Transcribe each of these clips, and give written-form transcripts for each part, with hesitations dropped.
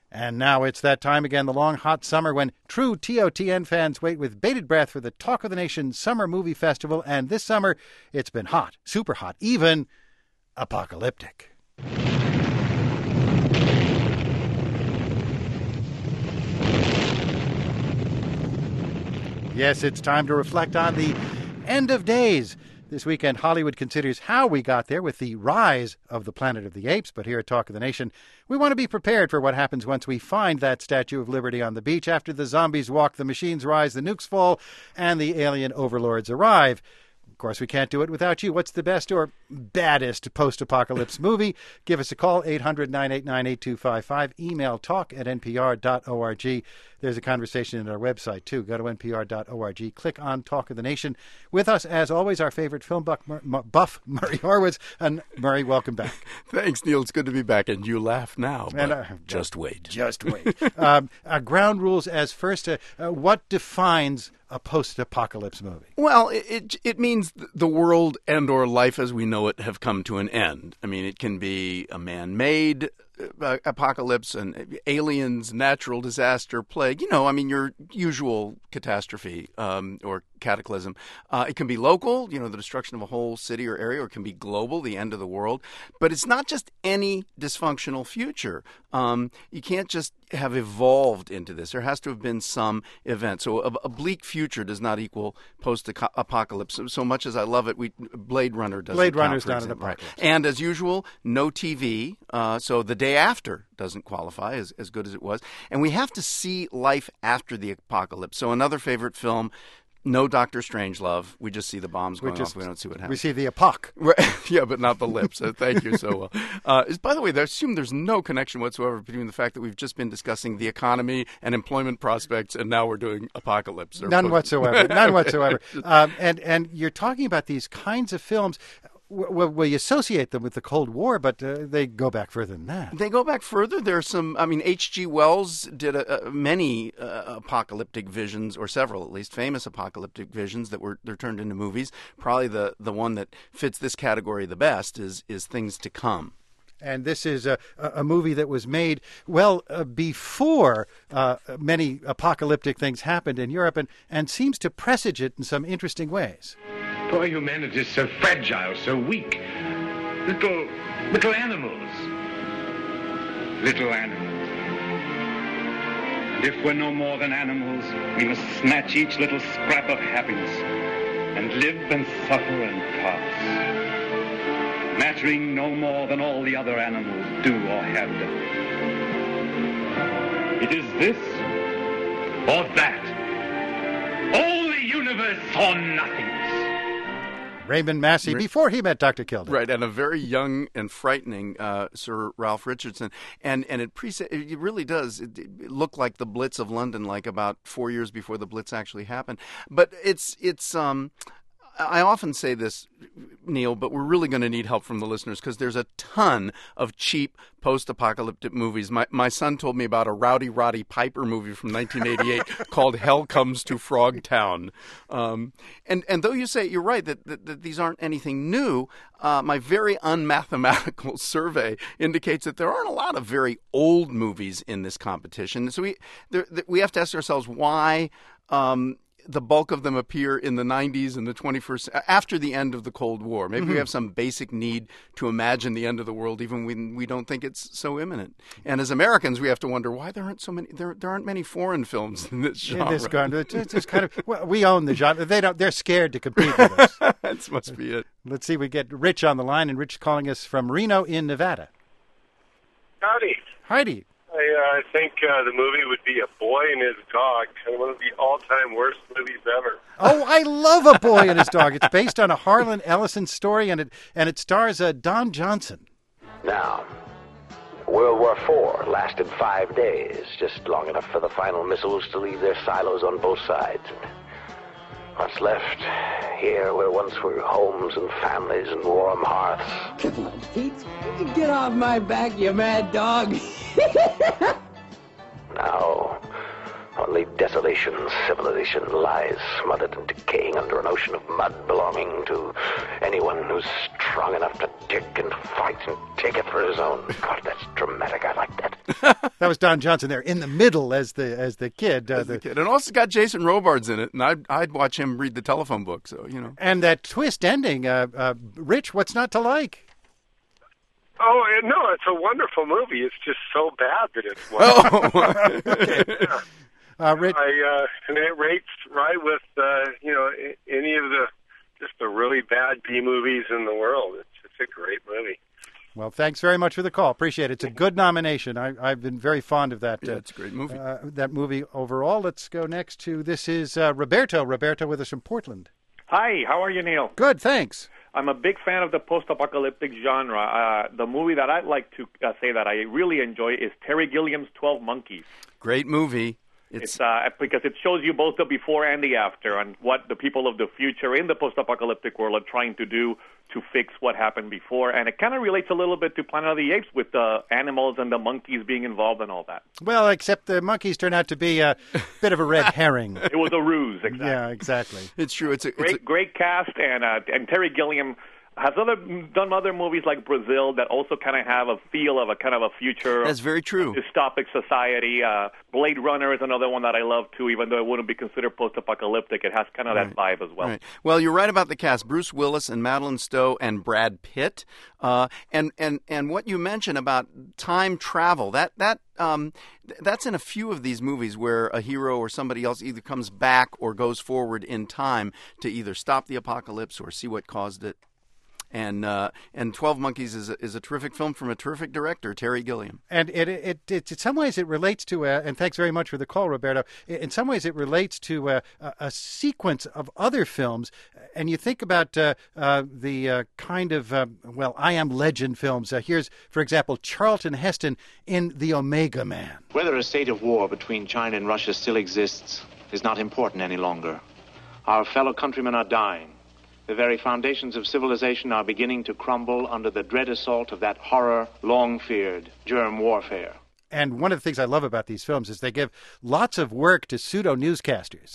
And now it's that time again, the long, hot summer, when true TOTN fans wait with bated breath for the Talk of the Nation Summer Movie Festival. And this summer, it's been hot, super hot, even apocalyptic. Yes, it's time to reflect on the end of days. This weekend, Hollywood considers how we got there with the rise of the Planet of the Apes. But here at Talk of the Nation, we want to be prepared for what happens once we find that Statue of Liberty on the beach, after the zombies walk, the machines rise, the nukes fall, and the alien overlords arrive. Of course, we can't do it without you. What's the best or baddest post-apocalypse movie? Give us a call, 800-989-8255. Email talk@npr.org. There's a conversation at our website, too. Go to npr.org. Click on Talk of the Nation. With us, as always, our favorite film buff, Murray Horwitz. And Murray, welcome back. Thanks, Neil. It's good to be back. And you laugh now, but just wait. Just wait. Ground rules as first. What defines a post-apocalypse movie? Well, it means the world and or life as we know it have come to an end. I mean, it can be a man-made apocalypse, and aliens, natural disaster, plague, your usual catastrophe or cataclysm. It can be local, the destruction of a whole city or area, or it can be global, the end of the world. But it's not just any dysfunctional future. You can't just have evolved into this. There has to have been some event. So a bleak future does not equal post-apocalypse. So much as I love it, Blade Runner doesn't Blade count, Runner's not an example. apocalypse. Right. And as usual, no TV. So the day after doesn't qualify as good as it was. And we have to see life after the apocalypse. So another favorite film, no Dr. Strangelove. We just see the bombs going off. We don't see what happens. We see the apoc. Right. Yeah, but not the lips. Thank you so well. By the way, I assume there's no connection whatsoever between the fact that we've just been discussing the economy and employment prospects, and now we're doing apocalypse. None whatsoever. None whatsoever. And you're talking about these kinds of films. We associate them with the Cold War, but they go back further than that. They go back further. There's some, H.G. Wells did many apocalyptic visions, or several at least, famous apocalyptic visions that they're turned into movies. Probably the one that fits this category the best is Things to Come. And this is a movie that was made before many apocalyptic things happened in Europe, and seems to presage it in some interesting ways. Poor humanity is so fragile, so weak. Little animals. Little animals. And if we're no more than animals, we must snatch each little scrap of happiness and live and suffer and pass, mattering no more than all the other animals do or have done. It is this or that. All the universe or nothingness. Raymond Massey, before he met Dr. Kildare. Right, and a very young and frightening Sir Ralph Richardson. And it really does look like the Blitz of London, like about 4 years before the Blitz actually happened. But it's I often say this, Neil, but we're really going to need help from the listeners, because there's a ton of cheap post-apocalyptic movies. My son told me about a Rowdy Roddy Piper movie from 1988 called Hell Comes to Frogtown. And though you say, you're right, that these aren't anything new, my very unmathematical survey indicates that there aren't a lot of very old movies in this competition. So we have to ask ourselves why the bulk of them appear in the 90s and the 21st, after the end of the Cold War. Maybe we have some basic need to imagine the end of the world, even when we don't think it's so imminent. And as Americans, we have to wonder why there aren't so many. There aren't many foreign films in this genre. It's just kind of, we own the genre. They're scared to compete with us. That must be it. Let's see. We get Rich on the line, and Rich calling us from Reno in Nevada. Howdy. Heidi. I think the movie would be A Boy and His Dog, one of the all-time worst movies ever. Oh, I love A Boy and His Dog. It's based on a Harlan Ellison story, and it stars Don Johnson. Now, World War IV lasted 5 days, just long enough for the final missiles to leave their silos on both sides. What's left here where once were homes and families and warm hearths. Come on, Pete. Get off my back, you mad dog. Now, only desolation, civilization lies smothered and decaying under an ocean of mud belonging to anyone who's strong enough to kick and fight and take it for his own. God, that's dramatic. I like that. That was Don Johnson there in the middle as the kid. The kid. And also got Jason Robards in it, and I'd watch him read the telephone book, so, you know. And that twist ending, Rich, what's not to like? Oh, no, it's a wonderful movie. It's just so bad that it's wonderful. Oh, Okay. Yeah. Rich, And it rates right with, any of the really bad B movies in the world. It's a great movie. well, thanks very much for the call. Appreciate it. It's a good nomination. I've been very fond of that. yeah, it's a great movie. That movie overall. Let's go next to, this is Roberto. Roberto with us from Portland. Hi, how are you, Neil? Good, thanks. I'm a big fan of the post-apocalyptic genre. The movie that I'd like to say that I really enjoy is Terry Gilliam's 12 Monkeys. Great movie. It's because it shows you both the before and the after and what the people of the future in the post-apocalyptic world are trying to do to fix what happened before. And it kind of relates a little bit to Planet of the Apes with the animals and the monkeys being involved and all that. Well, except the monkeys turned out to be a bit of a red herring. It was a ruse, exactly. Yeah, exactly. It's true. It's a Great cast, and Terry Gilliam has done other movies like Brazil that also kind of have a feel of a kind of a future. That's very true. Dystopic society. Blade Runner is another one that I love too, even though it wouldn't be considered post-apocalyptic. It has kind of that vibe as well. Right. Well, you're right about the cast: Bruce Willis and Madeline Stowe and Brad Pitt. And what you mentioned about time travel, that's in a few of these movies where a hero or somebody else either comes back or goes forward in time to either stop the apocalypse or see what caused it. And 12 Monkeys is a terrific film from a terrific director, Terry Gilliam. And it in some ways it relates to, and thanks very much for the call, Roberto. In some ways it relates to a sequence of other films. And you think about the kind of, I Am Legend films. Here's, for example, Charlton Heston in The Omega Man. Whether a state of war between China and Russia still exists is not important any longer. Our fellow countrymen are dying. The very foundations of civilization are beginning to crumble under the dread assault of that horror long feared, germ warfare. And one of the things I love about these films is they give lots of work to pseudo-newscasters.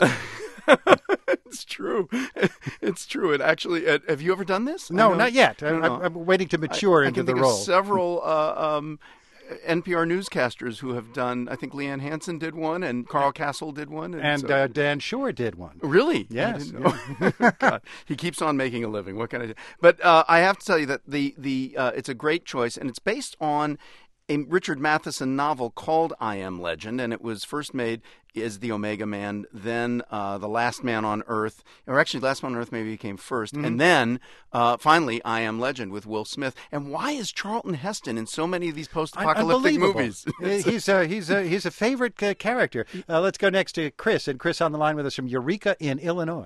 It's true. It's true. It actually, have you ever done this? No, not yet. I'm waiting to mature into the role. I can think of several NPR newscasters who have done, I think Leanne Hansen did one, and Carl Castle did one. And Dan Shore did one. Really? Yes. God, he keeps on making a living. What can I do? But I have to tell you that it's a great choice, and it's based on a Richard Matheson novel called I Am Legend, and it was first made as The Omega Man, then The Last Man on Earth, or actually Last Man on Earth maybe came first, and then finally I Am Legend with Will Smith. And why is Charlton Heston in so many of these post-apocalyptic movies? He's a favorite character. Let's go next to Chris, and Chris on the line with us from Eureka in Illinois.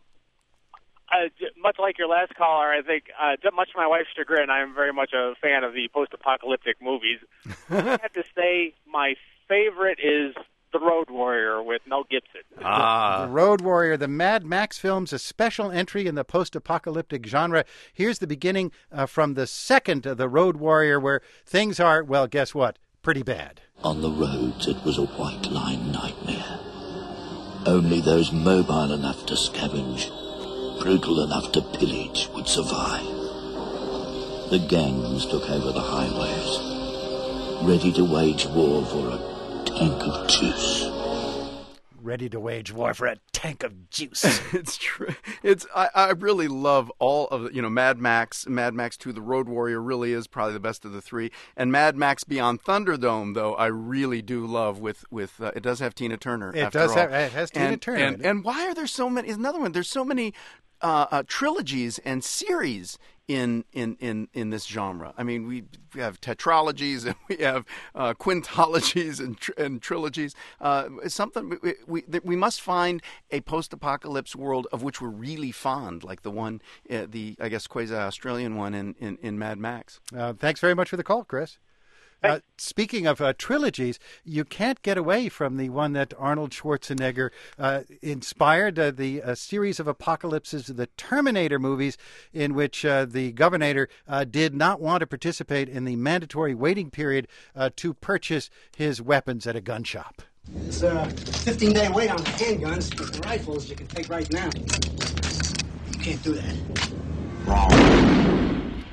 Much like your last caller, I think, much to my wife's chagrin, I am very much a fan of the post-apocalyptic movies. I have to say my favorite is The Road Warrior with Mel Gibson. The Road Warrior, the Mad Max films, a special entry in the post-apocalyptic genre. Here's the beginning from the second, The Road Warrior, where things are, well, guess what? Pretty bad. On the roads, it was a white-line nightmare. Only those mobile enough to scavenge, brutal enough to pillage, would survive. The gangs took over the highways, ready to wage war for a tank of juice. Ready to wage war for a tank of juice. It's true. I really love all of Mad Max 2, The Road Warrior really is probably the best of the three, and Mad Max Beyond Thunderdome though I really do love with it does have Tina Turner. It has Tina Turner. And why are there so many? Is another one. There's so many trilogies and series in this genre. I mean, we have tetralogies and we have quintologies and trilogies. Something we must find a post-apocalypse world of which we're really fond, like the one, I guess quasi-Australian one in Mad Max. Thanks very much for the call, Chris. Speaking of trilogies, you can't get away from the one that Arnold Schwarzenegger inspired, the series of apocalypses, the Terminator movies, in which the Governator did not want to participate in the mandatory waiting period to purchase his weapons at a gun shop. It's a 15-day wait on handguns, but the rifles you can take right now. You can't do that. Wrong.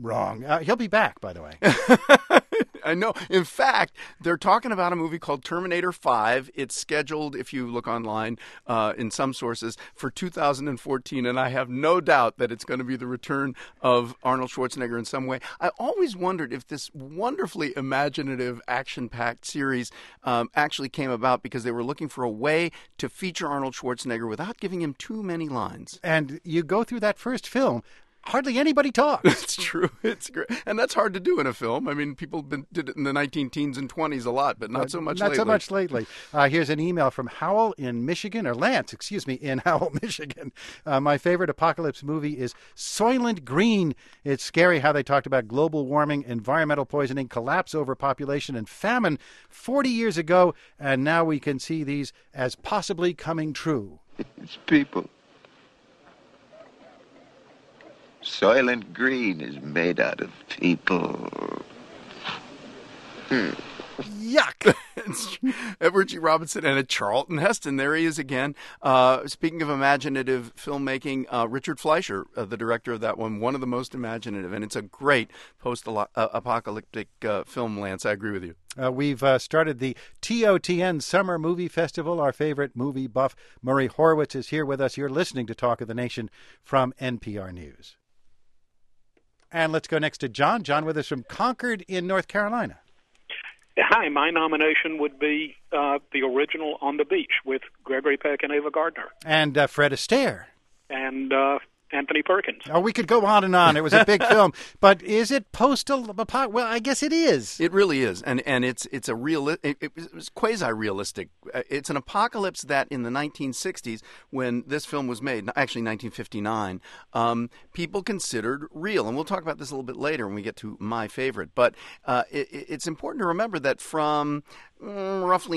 Wrong. He'll be back, by the way. I know. In fact, they're talking about a movie called Terminator 5. It's scheduled, if you look online in some sources, for 2014, and I have no doubt that it's going to be the return of Arnold Schwarzenegger in some way. I always wondered if this wonderfully imaginative, action-packed series actually came about because they were looking for a way to feature Arnold Schwarzenegger without giving him too many lines. And you go through that first film, hardly anybody talks. It's true. It's great. And that's hard to do in a film. I mean, people did it in the 19-teens and 20s a lot, but not so much lately. Not so much lately. Here's an email from Howell in Michigan, or Lance, excuse me, in Howell, Michigan. My favorite apocalypse movie is Soylent Green. It's scary how they talked about global warming, environmental poisoning, collapse, overpopulation, and famine 40 years ago, and now we can see these as possibly coming true. It's people. Soylent Green is made out of people. Yuck! Edward G. Robinson and Charlton Heston. There he is again. Speaking of imaginative filmmaking, Richard Fleischer, the director of that one of the most imaginative, and it's a great post-apocalyptic film, Lance. I agree with you. We've started the TOTN Summer Movie Festival. Our favorite movie buff, Murray Horwitz, is here with us. You're listening to Talk of the Nation from NPR News. And let's go next to John. John with us from Concord in North Carolina. Hi, my nomination would be the original On the Beach with Gregory Peck and Ava Gardner. And Fred Astaire. And Anthony Perkins. Oh, we could go on and on. It was a big film. But is it post-apocalyptic? Well, I guess it is. It really is. And it's a it was quasi-realistic. It's an apocalypse that in the 1960s, when this film was made, actually 1959, people considered real. And we'll talk about this a little bit later when we get to my favorite. But it's important to remember that from roughly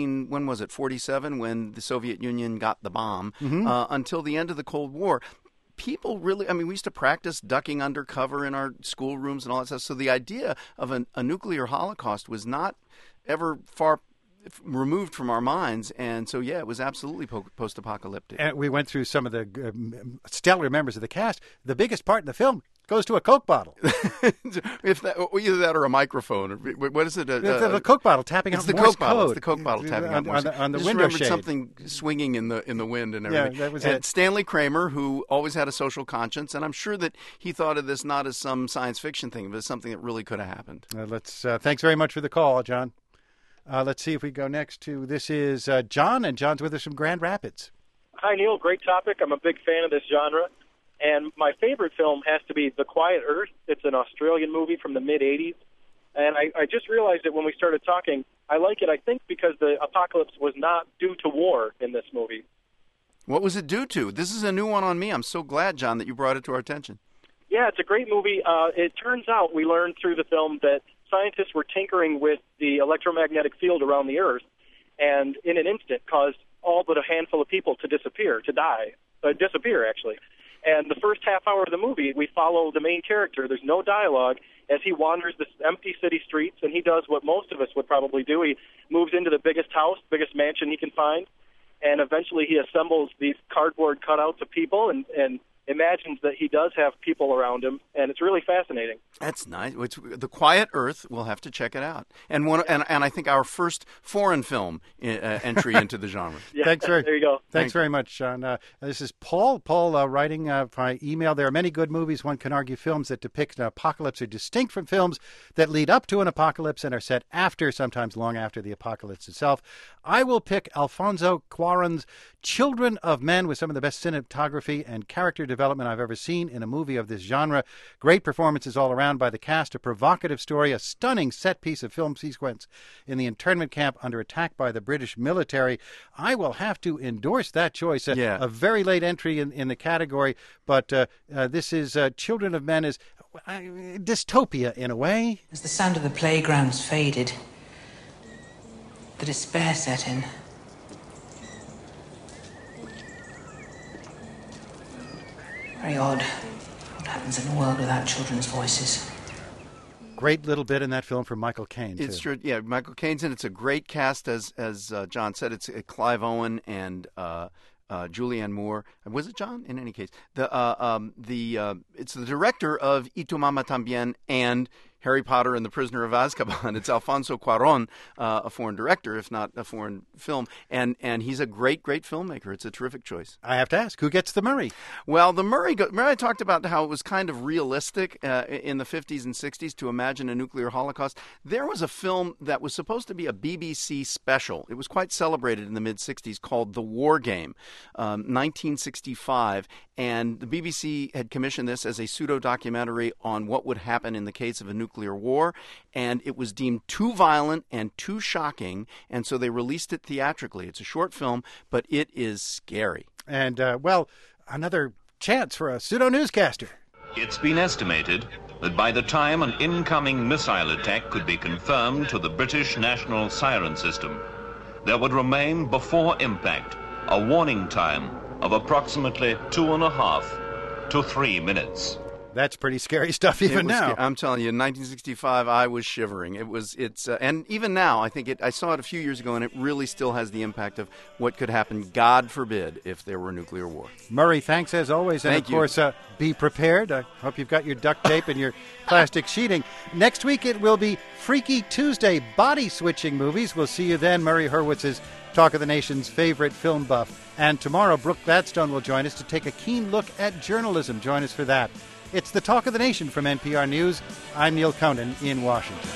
47, when the Soviet Union got the bomb, until the end of the Cold War, people really, we used to practice ducking under cover in our schoolrooms and all that stuff. So the idea of a nuclear holocaust was not ever far removed from our minds. And so, yeah, it was absolutely post-apocalyptic. And we went through some of the stellar members of the cast. The biggest part in the film goes to a Coke bottle. Either that or a microphone. What is it? It's the Coke bottle tapping out Morse code. It's the Coke bottle tapping out Morse code. On the I just window remembered shade. something swinging in the wind and everything. Yeah, that was and it. Stanley Kramer, who always had a social conscience, and I'm sure that he thought of this not as some science fiction thing, but as something that really could have happened. Thanks very much for the call, John. Let's see if we go next to, this is John, and John's with us from Grand Rapids. Hi, Neil. Great topic. I'm a big fan of this genre. And my favorite film has to be The Quiet Earth. It's an Australian movie from the mid-'80s. And I just realized it when we started talking. I like it, I think, because the apocalypse was not due to war in this movie. What was it due to? This is a new one on me. I'm so glad, John, that you brought it to our attention. Yeah, it's a great movie. It turns out, we learned through the film, that scientists were tinkering with the electromagnetic field around the Earth, and in an instant caused all but a handful of people to disappear, actually. And the first half hour of the movie, we follow the main character. There's no dialogue as he wanders the empty city streets, and he does what most of us would probably do. He moves into the biggest house, biggest mansion he can find, and eventually he assembles these cardboard cutouts of people and imagines that he does have people around him, and it's really fascinating. That's nice. It's The Quiet Earth. We'll have to check it out. And I think our first foreign film entry into the genre. Yeah, there you go. Thanks very much, Sean. This is Paul. Paul writing by email. There are many good movies. One can argue films that depict an apocalypse are distinct from films that lead up to an apocalypse and are set after, sometimes long after the apocalypse itself. I will pick Alfonso Cuarón's Children of Men with some of the best cinematography and character development I've ever seen in a movie of this genre. Great performances all around by the cast, a provocative story, a stunning set piece of film sequence in the internment camp under attack by the British military. I will have to endorse that choice. A very late entry in the category, but this is Children of Men is dystopia in a way. As the sound of the playgrounds faded, the despair set in. Very odd. What happens in a world without children's voices? Great little bit in that film from Michael Caine, too. It's true. Yeah, Michael Caine's in it. It's a great cast, as John said. It's Clive Owen and Julianne Moore. Was it John? In any case, it's the director of Y Tu Mama Tambien and Harry Potter and the Prisoner of Azkaban. It's Alfonso Cuarón, a foreign director, if not a foreign film, and he's a great filmmaker. It's a terrific choice. I have to ask, who gets the Murray? Well, the Murray. Remember, I talked about how it was kind of realistic in the 50s and 60s to imagine a nuclear holocaust. There was a film that was supposed to be a BBC special. It was quite celebrated in the mid 60s, called The War Game, 1965, and the BBC had commissioned this as a pseudo documentary on what would happen in the case of a nuclear war, and it was deemed too violent and too shocking, and so they released it theatrically. It's a short film, but it is scary. And, another chance for a pseudo-newscaster. It's been estimated that by the time an incoming missile attack could be confirmed to the British National Siren System, there would remain before impact a warning time of approximately 2.5 to 3 minutes. That's pretty scary stuff even now. I'm telling you, in 1965, I was shivering. And even now, I think I saw it a few years ago, and it really still has the impact of what could happen, God forbid, if there were a nuclear war. Murray, thanks as always. And Thank of course, be prepared. I hope you've got your duct tape and your plastic sheeting. Next week, it will be Freaky Tuesday, body-switching movies. We'll see you then. Murray Hurwitz's Talk of the Nation's favorite film buff. And tomorrow, Brooke Gladstone will join us to take a keen look at journalism. Join us for that. It's the Talk of the Nation from NPR News. I'm Neil Conan in Washington.